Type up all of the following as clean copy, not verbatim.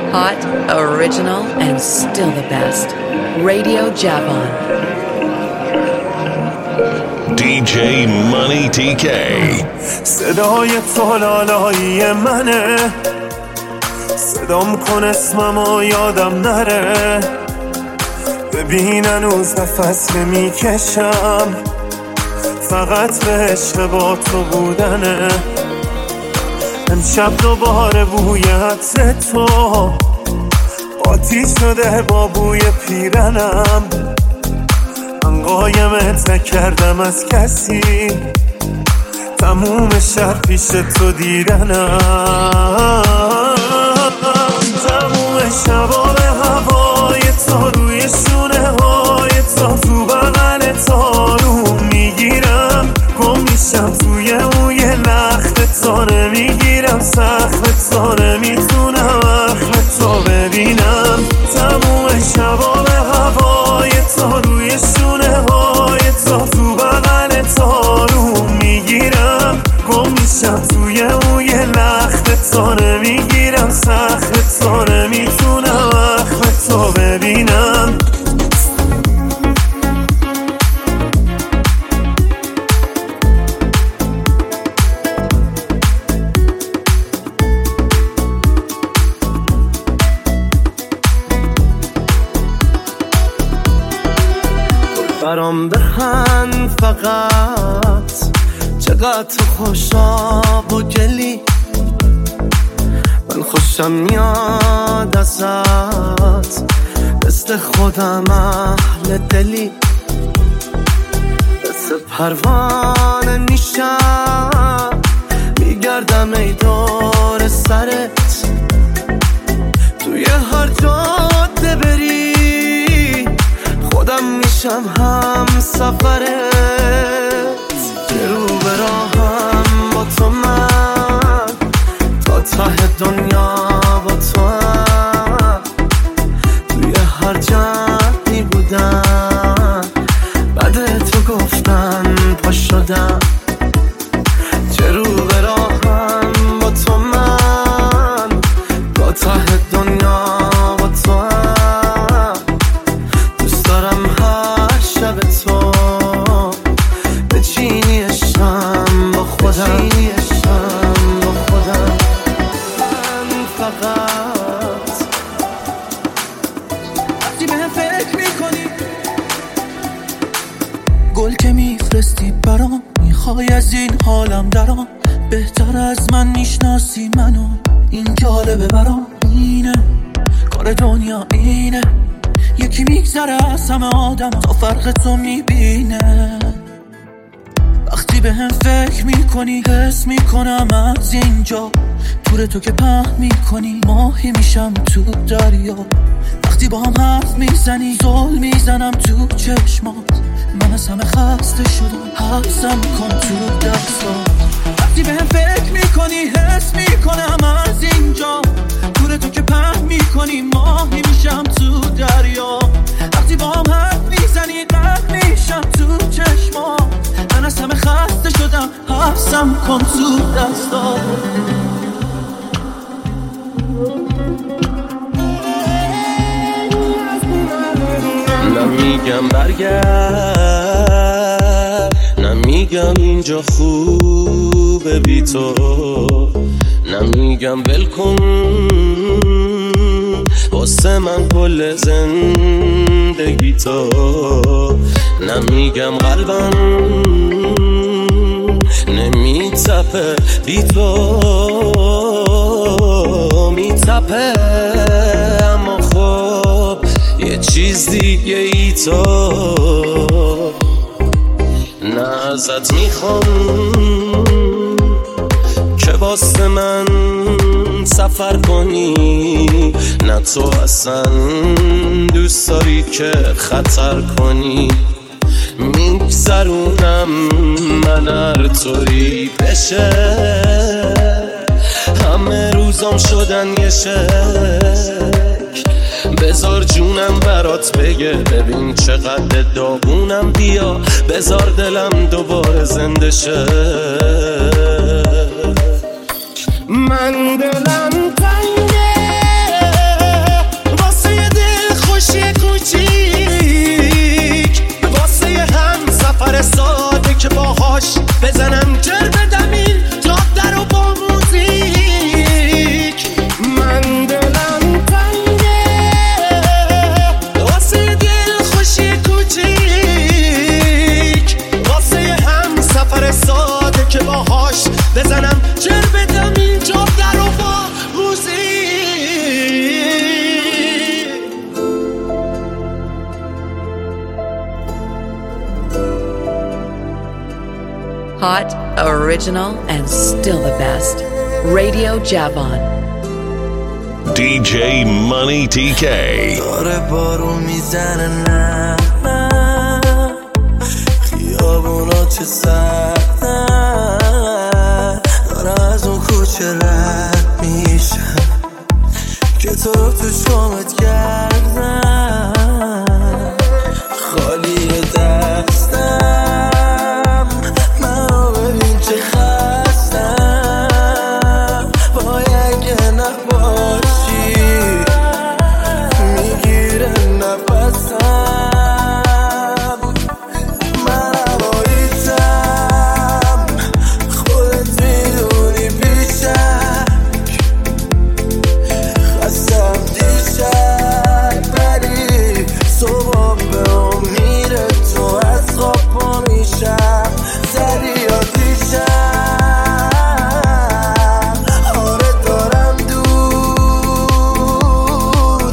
Hot, original, and still the best. Radio Javon. DJ Money TK. صدای تو لالایی منه، صدام کن اسممو یادم نره. ببین هنوز نفس نمیکشم، فقط به عشق با تو بودنه. امشب دوباره بوی عطر تو آتیش شده با بوی پیرنم. من قایمت نکردم از کسی، تموم شب پیش تو دیدنم. تموم شبا به هوای تو، روی شونه های تو بغل تارو میگیرم. گم میشم توی اوی لخت تو، نمیگیرم سخت تو، نمیتونم اخم تو ببینم. تموم شبا به هوای تو، روی شونه های تو بغل تارو میگیرم. گم میشم توی اوی لخت تو، نمیگیرم سخت تو، نمیتونم اخم تو ببینم. برام بخند فقط، چقدر تو خوشاب و گلی. من خوشم میاد ازت، مثل خودم اهل دلی. مثل پروانه میشم، میگردم ای دور سرت. توی هر جاده بری، خودم میشم هم سفرت. رو به راهم با تو، من تا ته دنیا با تو هم. توی هر جمعی بودم، بعد تو گفتن پا شدم. چه رو به راهم با تو، من تا ته دنیا با تو هم. دوست دارم هر شب تو بچینی عشقم با خودم. من فقط وقتی به هم فکر میکنی، گل که میفرستی برام، میخوای از این حالم درام. بهتر از من میشناسی منو، این جالبه برام. اینه کار دنیا، اینه یکی میگذره از همه آدم تا فرق تو میبینه. وقتی به هم فکر میکنی، حس میکنم از اینجا تور تو که پهن میکنی، ماهی میشم تو دریا. وقتی با هم حرف میزنی، زل میزنم تو چشمات. من از همه خسته شدم، حبسم کن تو دستات. وقتی به هم فکر میکنی، حس میکنم از اینجا تور تو که پهن میکنی، ماهی میشم تو دریا. وقتی با هم حرف میزنی، غرق میشم تو چشمات. من از همه خسته شدم، حبسم کن تو دستات. نمیگم برگرد، نمیگم اینجا خوبه بی تو، نمیگم ول کن واسه من کل زندگی تو. نمیگم قلبم نمیتپه بی تو، میتپه اما خب یه چیز دیگه ای تو. نه ازت میخوام که واسه من سفر کنی، نه تو اصلا دوست داری که خطر کنی. میگذرونم من هر طوری بشه، همه روزام شدن یه شک. بذار جونم برات بگه، ببین چقدر داغونم. بیا بذار دلم دوباره زنده شه. من دلم تنگه Hot, original, and still the best. Radio Javon. DJ Money TK. داره بارون میزنه نه خیابونا چه سردن داره از اون کوچه رد میشن که تو رو تو شامت کردن خالی دستم منو ببین چه خستم وای اگه نباشی میگیره نفسم من هواییتم خودت میدونی بیشک خستم دیشک ولی صبحم به امید تو از خواب پا میشم زدی یا دیشم آره دارم دود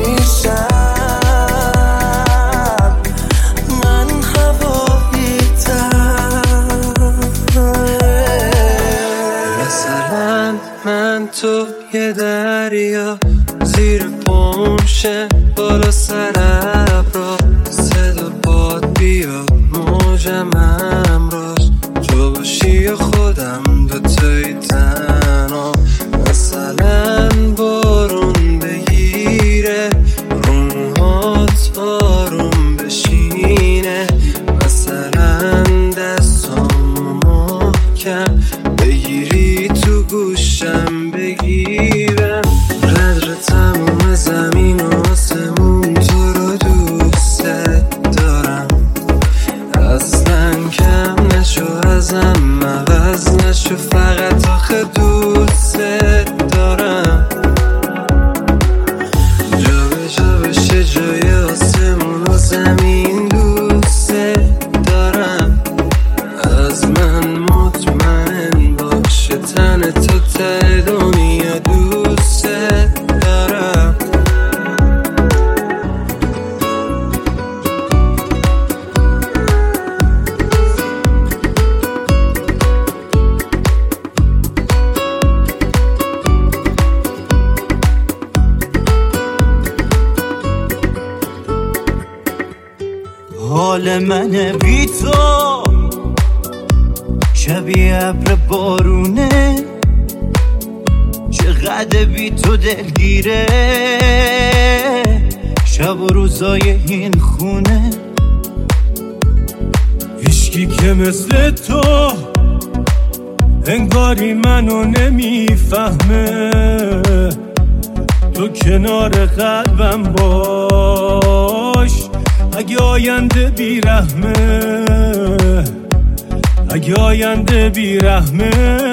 میشم من هواییتم مثلا من تو یه دریا زیر پامشه بالا سر ابرا صدا باد بیاد موجم امراش جو باشی خودم دوتایی تنها مثلا بارون بگیره رو موهات آروم بشینه مثلا دستام محکم بگیری تو گوشم بگیرم قدر تموم زمین و آسمون تو رو دوست دارم اصلا کم نشو ازم عوض نشو فقط آخه دوست دارم جا به جا بشه جای آسمون و زمین دوست دارم از من مطمئن باشه تن تو ته دنیا دوست دارم حال من بی تو شبیه ابر بارونه چقدر بی تو دلگیره شب و روزای این خونه هیچکی که مثل تو انگاری منو نمیفهمه تو کنار قلبم باش اگه آینده بیرحمه اگه آینده بیرحمه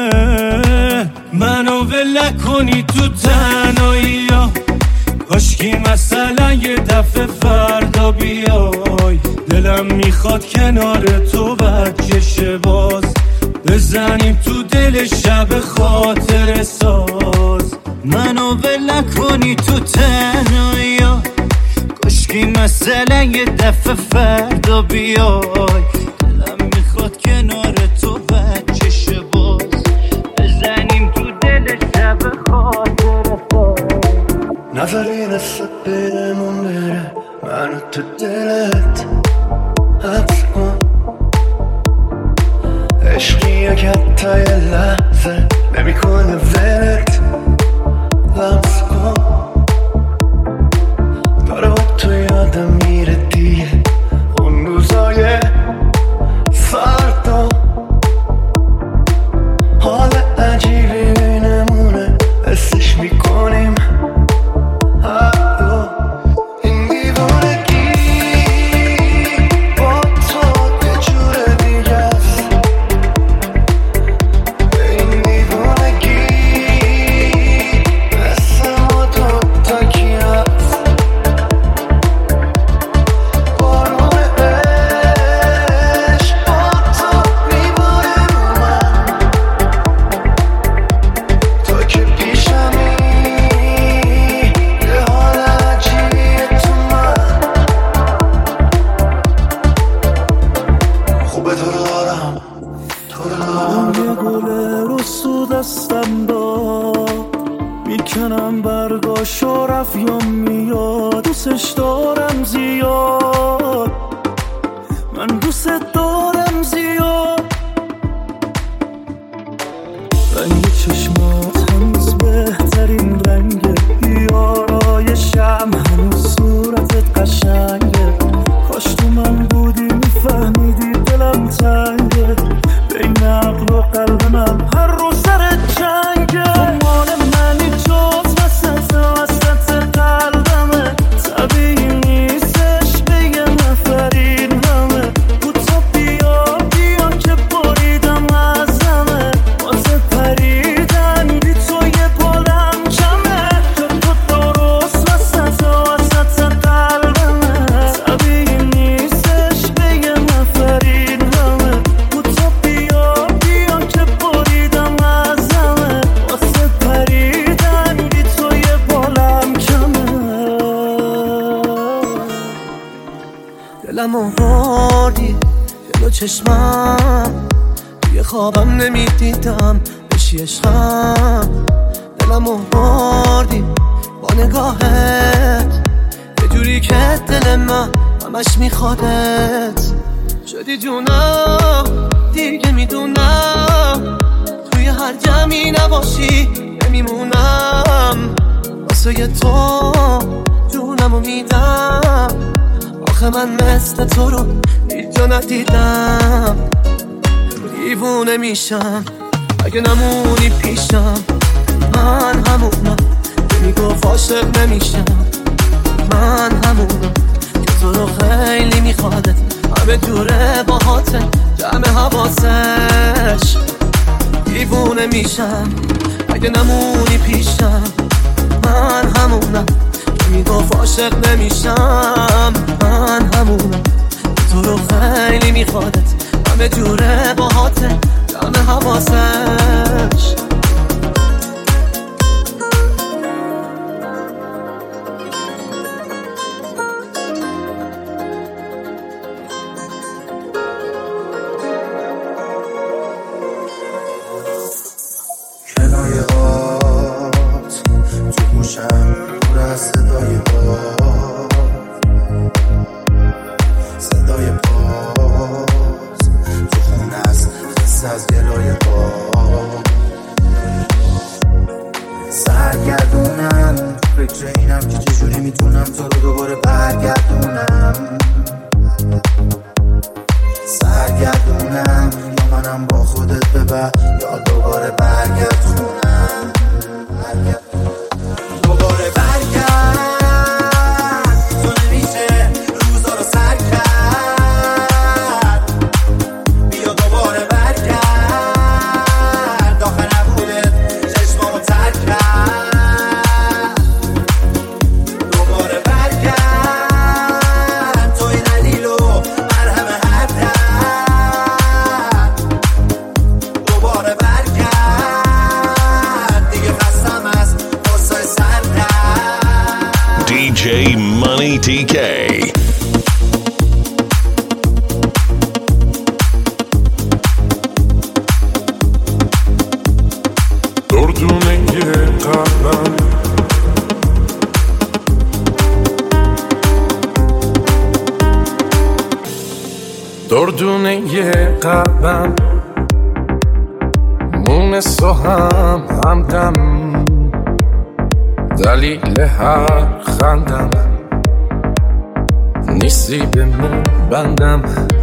منو ول کنی تو تنهایی ها کاشکی مثلا یه دفعه فردا بیای دلم میخواد کنار تو بکشه باز بزنیم تو دل شب خاطر ساز منو ول کنی تو تنهایی ها کاشکی مثلا یه دفعه فردا بیای دلم میخواد کنار تو بکشه باز بزنیم تو دل شب خاطر ساز نذاری دستت برمون بره منو تو دلت حبس کن عشقی که حتی یه لحظه نمیکنه ولت لمس کن داره با تو یادم میره دیگه اون روزای فردا حال عجیبی نمونه حسش میکنیم این دیوانگی با تو یه جور دیگه است این دیوانگی یه گل رسو دستم داد میکنم برگاشو رفیام میاد دوستش دارم زیاد من دوست دارم زیاد رنگ چشمات هنوز بهترین رنگه بیارایشم هنوز صورتت قشنگه کاش تو من بودی میفهمیدی دلم تنگه بین عقل و قلب من هر روز سر جنگه تو مال منی جز وسط قلبمه طبیعی نیستش بگه نفرین همه بوتا بیا که بریدم ازمه واسه پریدن بی تو یه پالم کمه تو درست وسط قلبمه طبیعی نیستش بگه نفرین همه بوتا بیا که بریدم ازمه واسه پریدن بی تو یه پالم کمه دلمو بردی جلو چشمم دیگه خوابم نمیدیدم بشی عشقم دلمو بردی با نگاهت یه جوری که دل من همش میخوادت شدی جونم دیگه میدونم توی هر جمعی نباشی نمیمونم واسه تو جونمو میدم آخه من مثل تو رو هیچ جا ندیدم دیوونه میشم اگه نمونی پیشم من همونم میگفت عاشق نمیشم من همونم که تو رو خیلی میخوادت همه جوره باهاته جمع حواسش دیوونه میشم اگه نمونی پیشم من همونم میگفت عاشق نمیشم من همونم تو رو خیلی میخوادت همه جوره باهاته جمع حواسش کنایه هات تو گوشم پر از صدای صدای پاس تو خونه است خسته از گلای سرگردونم فکر اینم که چجوری میتونم تو رو دوباره برگردونم سرگردونم یا منم با خودت ببر یا دوباره برگردونم دوباره برگرد تو نمیشه روزا رو سر کرد بیا دوباره برگرد آخه نبودت چشمامو ترک کرد دوباره برگرد تو این علیل و مرهم هر درد دوباره برگرد دیگه خستم از قصه سر کرد DJ Money TK. دردونه قلبم دردونه قلبم مونس و همدم دلیل هر خندم نیستی به مون بندم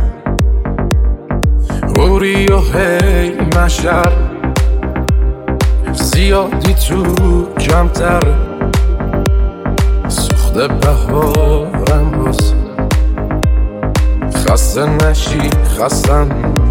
اوری و هی مشر زیادی تو کمتر سوخته بهارم باز خسته نشی خستم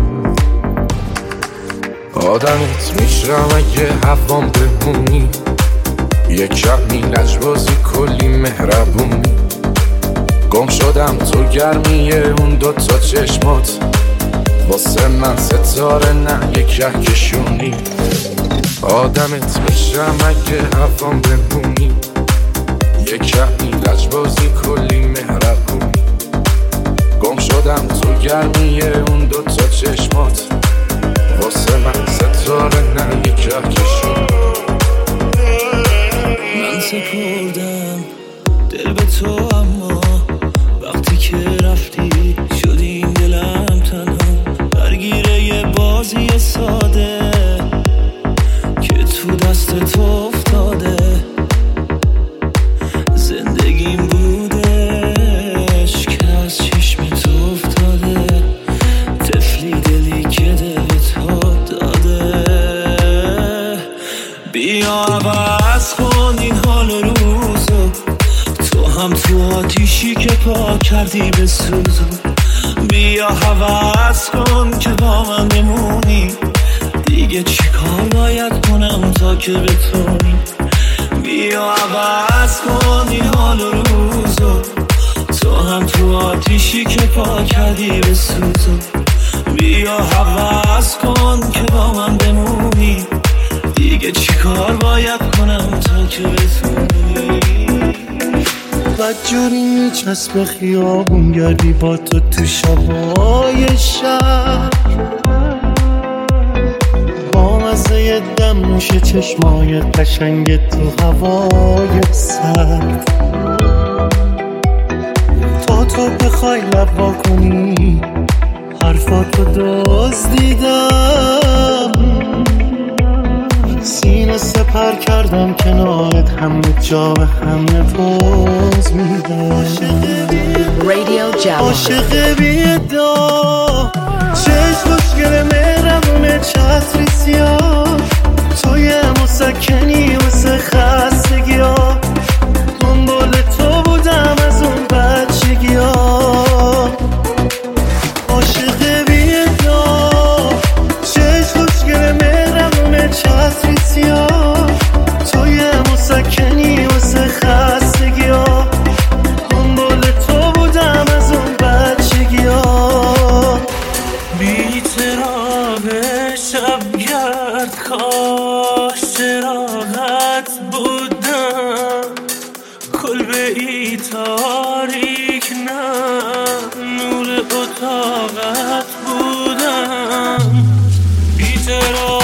آدمت میشرم اگه هوام بمونی یه کمی لجبازی کلی مهربونی گم شدم تو گرمیه اون دوتا چشمات واسه من ستاره نه یه کهکشونی آدمت میشم اگه هوام بمونی یه کمی لجبازی کلی مهربونی گم شدم تو گرمیه اون دوتا چشمات واسه داره نه یک کهکشون. من سپردم دل به تو، اما وقتی که رفتی شد این دلم تنها درگیر یه بازی ساده که تو دست تو افتاده. زندگیم بودش که از چشم تو افتاده، طفلی دلی که دل به تو داده. بیا عوض کن این حال و روزو، تو هم تو آتیشی که پا کردی به سوزو. بیا عوض کن که با من بمونی، دیگه چی کار باید کنم تا که بتونی. بیا عوض کن این حال و روزو، تو هم تو آتیشی که پا کردی به سوزو. بیا عوض کن که با من بمونی، دیگه چی کار باید کنم تا که بتونی. بدجوری میچسب خیابون گردی با تو شبای شهر، با مزه دم میشه چشمای قشنگ تو هوای سرد. تو بخوای لب وا کنی حرفاتو دزدیدم، سینه سپر کردم کنارت، همه جا به همه پوز میدم. عاشق بی‌ادعا، چشم خوشگل مهربونه، چتری سیاه، تو یه مسکنی واسه خستگی ها. دنبال تو بودم از اون بچگی ها. عاشق بی‌ادعا، چشم خوشگل مهربونه، چتری سیاه، تو یه مسکنی واسه خستگی ها. دنبال تو بودم از اون بچگی ها. بی‌طراق شبگرد، کاش چراغت بودم، کلبه ای تاریک نه نور اتاقت بودم. بی‌طراق